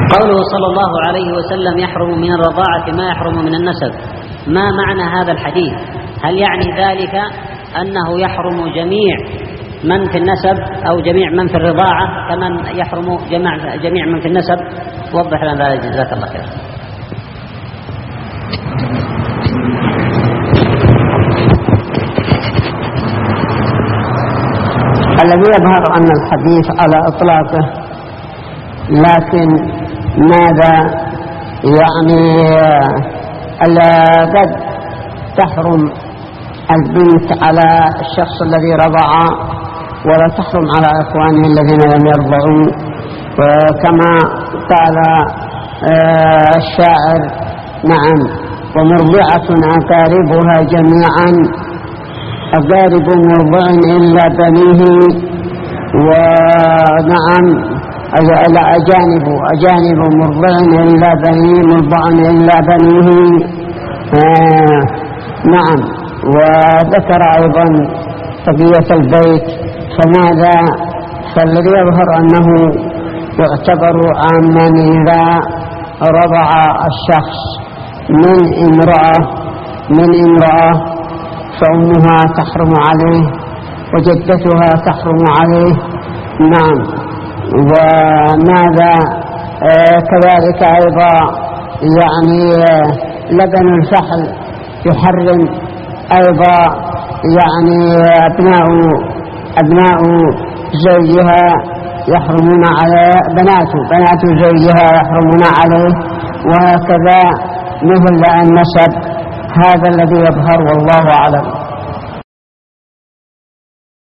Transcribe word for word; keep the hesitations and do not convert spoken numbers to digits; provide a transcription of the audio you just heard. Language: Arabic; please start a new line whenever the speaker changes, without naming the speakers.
قوله صلى الله عليه وسلم يحرم من الرضاعة ما يحرم من النسب، ما معنى هذا الحديث؟ هل يعني ذلك أنه يحرم جميع من في النسب أو جميع من في الرضاعة كمن يحرم جميع, جميع من في النسب؟ وضح لنا ذلك جزاك الله خير.
الذي يظهر أن الحديث على إطلاقه، لكن ماذا يعني قد تحرم البنت على الشخص الذي رضع ولا تحرم على إخوانه الذين لم يرضعوا، وكما قال الشاعر نعم ومرضعة أقاربها جميعا أقارب مرضع إلا بنيه، ونعم أجانب أجانب مرضع إلا بنيه مرضع إلا بنيه. آه نعم. وذكر أيضا بقية البيت، فماذا فالذي يظهر أنه يعتبر عاما إذا رضع الشخص من امرأة من امرأة فأمها تحرم عليه وجدتها تحرم عليه. نعم. وماذا آه كذلك أيضا يعني آه لبن الفحل يحرم أيضا، يعني أبناء أبناء زوجها يحرمون عليه، بنات بنات زوجها يحرمون عليه، وهكذا مثل النسب. هذا الذي يظهر والله أعلم.